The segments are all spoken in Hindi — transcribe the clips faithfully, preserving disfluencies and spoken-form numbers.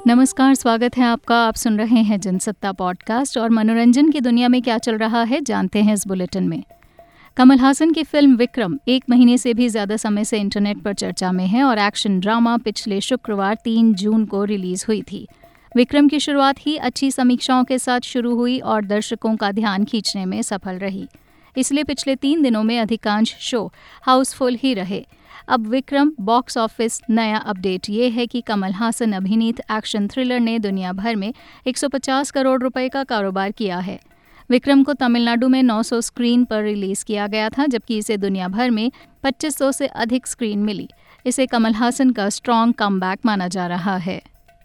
नमस्कार, स्वागत है आपका। आप सुन रहे हैं जनसत्ता पॉडकास्ट और मनोरंजन की दुनिया में क्या चल रहा है जानते हैं इस बुलेटिन में। कमल हासन की फिल्म विक्रम एक महीने से भी ज़्यादा समय से इंटरनेट पर चर्चा में है और एक्शन ड्रामा पिछले शुक्रवार तीन जून को रिलीज़ हुई थी। विक्रम की शुरुआत ही अच्छी समीक्षाओं के साथ शुरू हुई और दर्शकों का ध्यान खींचने में सफल रही। इसलिए पिछले तीन दिनों में अधिकांश शो हाउसफुल ही रहे। अब विक्रम बॉक्स ऑफिस नया अपडेट ये है कि कमल हासन अभिनीत एक्शन थ्रिलर ने दुनिया भर में एक सौ पचास करोड़ रुपए का कारोबार किया है। विक्रम को तमिलनाडु में नौ सौ स्क्रीन पर रिलीज किया गया था, जबकि इसे दुनिया भर में पच्चीस सौ से अधिक स्क्रीन मिली। इसे कमल हासन का स्ट्रॉन्ग कमबैक माना जा रहा है।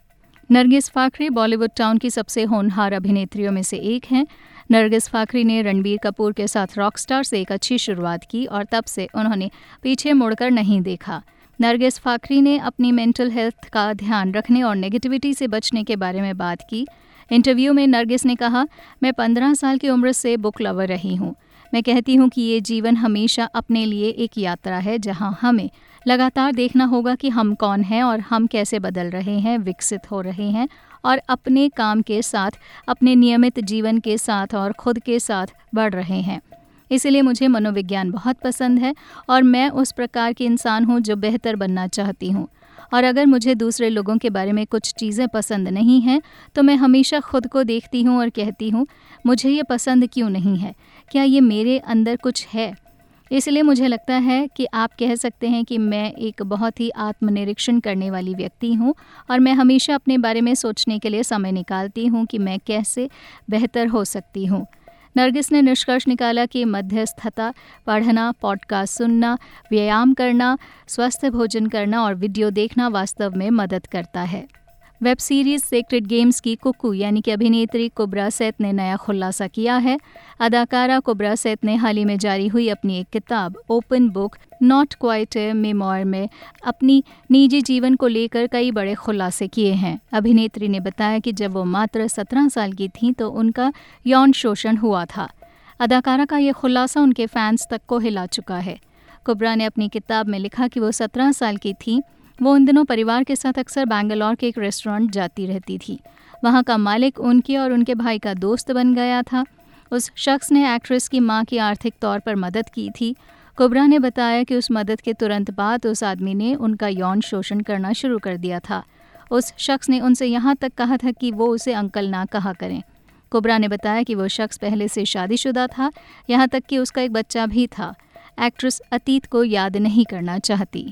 नरगिस फाखरी बॉलीवुड टाउन की सबसे होनहार अभिनेत्रियों में से एक हैं। नरगिस फाखरी ने रणबीर कपूर के साथ रॉकस्टार से एक अच्छी शुरुआत की और तब से उन्होंने पीछे मुड़कर नहीं देखा। नरगिस फाखरी ने अपनी मेंटल हेल्थ का ध्यान रखने और नेगेटिविटी से बचने के बारे में बात की। इंटरव्यू में नरगिस ने कहा, मैं पंद्रह साल की उम्र से बुक लवर रही हूँ। मैं कहती हूँ कि ये जीवन हमेशा अपने लिए एक यात्रा है, जहाँ हमें लगातार देखना होगा कि हम कौन हैं और हम कैसे बदल रहे हैं, विकसित हो रहे हैं और अपने काम के साथ, अपने नियमित जीवन के साथ और खुद के साथ बढ़ रहे हैं। इसलिए मुझे मनोविज्ञान बहुत पसंद है और मैं उस प्रकार की इंसान हूँ जो बेहतर बनना चाहती हूँ। और अगर मुझे दूसरे लोगों के बारे में कुछ चीज़ें पसंद नहीं हैं तो मैं हमेशा खुद को देखती हूँ और कहती हूँ, मुझे ये पसंद क्यों नहीं है, क्या ये मेरे अंदर कुछ है। इसलिए मुझे लगता है कि आप कह सकते हैं कि मैं एक बहुत ही आत्मनिरीक्षण करने वाली व्यक्ति हूँ और मैं हमेशा अपने बारे में सोचने के लिए समय निकालती हूँ कि मैं कैसे बेहतर हो सकती हूँ। नरगिस ने निष्कर्ष निकाला कि मध्यस्थता, पढ़ना, पॉडकास्ट सुनना, व्यायाम करना, स्वस्थ भोजन करना और वीडियो देखना वास्तव में मदद करता है। वेब सीरीज सेक्रेड गेम्स की कुकू यानी कि अभिनेत्री कुब्रा सैत ने नया खुलासा किया है। अदाकारा कुब्रा सैत ने हाल ही में जारी हुई अपनी एक किताब open book not quite a memoir में अपनी निजी जीवन को लेकर कई बड़े खुलासे किए हैं। अभिनेत्री ने बताया कि जब वो मात्र सत्रह साल की थीं तो उनका यौन शोषण हुआ था। अदाकारा का ये खुलासा उनके फैंस तक को हिला चुका है। कुब्रा ने अपनी किताब में लिखा कि वो सत्रह साल की थी। वो उन दिनों परिवार के साथ अक्सर बैंगलोर के एक रेस्टोरेंट जाती रहती थी। वहाँ का मालिक उनके और उनके भाई का दोस्त बन गया था। उस शख्स ने एक्ट्रेस की मां की आर्थिक तौर पर मदद की थी। कुब्रा ने बताया कि उस मदद के तुरंत बाद उस आदमी ने उनका यौन शोषण करना शुरू कर दिया था। उस शख्स ने उनसे यहाँ तक कहा था कि वो उसे अंकल ना कहा करें। कुब्रा ने बताया कि वो शख्स पहले से शादीशुदा था, यहाँ तक कि उसका एक बच्चा भी था। एक्ट्रेस अतीत को याद नहीं करना चाहती।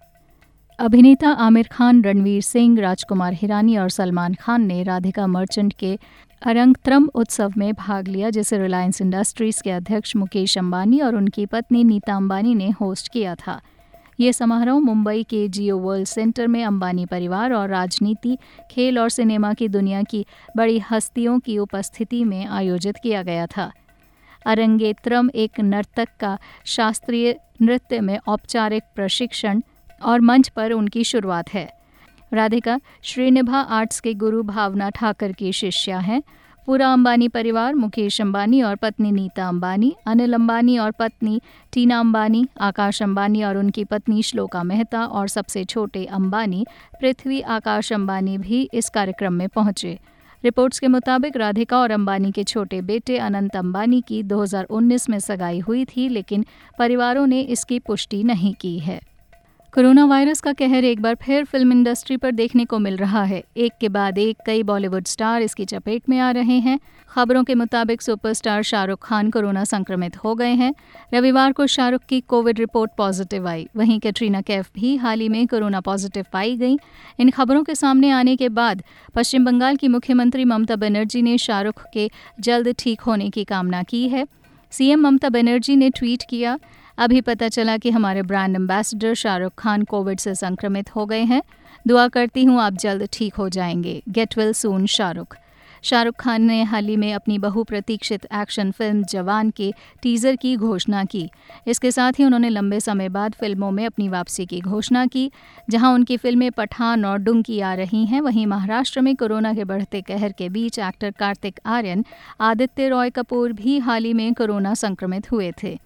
अभिनेता आमिर खान, रणवीर सिंह, राजकुमार हिरानी और सलमान खान ने राधिका मर्चेंट के अरंगत्रम उत्सव में भाग लिया, जिसे रिलायंस इंडस्ट्रीज के अध्यक्ष मुकेश अंबानी और उनकी पत्नी नीता अंबानी ने होस्ट किया था। ये समारोह मुंबई के जियो वर्ल्ड सेंटर में अंबानी परिवार और राजनीति, खेल और सिनेमा की दुनिया की बड़ी हस्तियों की उपस्थिति में आयोजित किया गया था। अरंगेत्रम एक नर्तक का शास्त्रीय नृत्य में औपचारिक प्रशिक्षण और मंच पर उनकी शुरुआत है। राधिका श्रीनिभा आर्ट्स के गुरु भावना ठाकर की शिष्या हैं। पूरा अंबानी परिवार, मुकेश अंबानी और पत्नी नीता अंबानी, अनिल अंबानी और पत्नी टीना अंबानी, आकाश अंबानी और उनकी पत्नी श्लोका मेहता और सबसे छोटे अंबानी पृथ्वी आकाश अंबानी भी इस कार्यक्रम में पहुंचे। रिपोर्ट्स के मुताबिक राधिका और अंबानी के छोटे बेटे अनंत अंबानी की दो हज़ार उन्नीस में सगाई हुई थी, लेकिन परिवारों ने इसकी पुष्टि नहीं की है। कोरोना वायरस का कहर एक बार फिर फिल्म इंडस्ट्री पर देखने को मिल रहा है। एक के बाद एक कई बॉलीवुड स्टार इसकी चपेट में आ रहे हैं। खबरों के मुताबिक सुपरस्टार शाहरुख खान कोरोना संक्रमित हो गए हैं। रविवार को शाहरुख की कोविड रिपोर्ट पॉजिटिव आई। वहीं कैटरीना कैफ भी हाल ही में कोरोना पॉजिटिव पाई गई। इन खबरों के सामने आने के बाद पश्चिम बंगाल की मुख्यमंत्री ममता बनर्जी ने शाहरुख के जल्द ठीक होने की कामना की है। सीएम ममता बनर्जी ने ट्वीट किया, अभी पता चला कि हमारे brand ambassador Shahrukh Khan COVID से संक्रमित हो गए हैं। दुआ करती हूँ आप जल्द ठीक हो जाएंगे। Get well soon Shahrukh. Shahrukh Khan ने हाल ही में अपनी बहुप्रतीक्षित एक्शन फिल्म जवान के टीजर की घोषणा की। इसके साथ ही उन्होंने लंबे समय बाद फिल्मों में अपनी वापसी की घोषणा की। जहां उनकी फिल्में पठान और डुंकी आ रही हैं, वहीं महाराष्ट्र में कोरोना के बढ़ते कहर के बीच एक्टर कार्तिक आर्यन, आदित्य रॉय कपूर भी हाल ही में कोरोना संक्रमित हुए थे।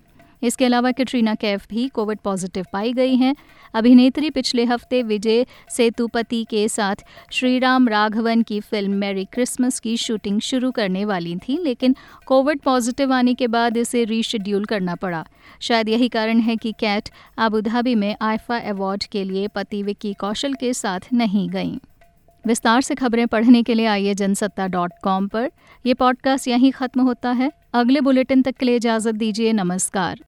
इसके अलावा कैटरीना कैफ भी कोविड पॉजिटिव पाई गई हैं। अभिनेत्री पिछले हफ्ते विजय सेतुपति के साथ श्रीराम राघवन की फिल्म मैरी क्रिसमस की शूटिंग शुरू करने वाली थी, लेकिन कोविड पॉजिटिव आने के बाद इसे रीशेड्यूल करना पड़ा। शायद यही कारण है कि कैट अबू धाबी में आईफा अवार्ड के लिए पति विक्की कौशल के साथ नहीं गईं। विस्तार से खबरें पढ़ने के लिए आइए जनसत्ता डॉट कॉम पर। यह पॉडकास्ट यहीं ख़त्म होता है। अगले बुलेटिन तक के लिए इजाज़त दीजिए। नमस्कार।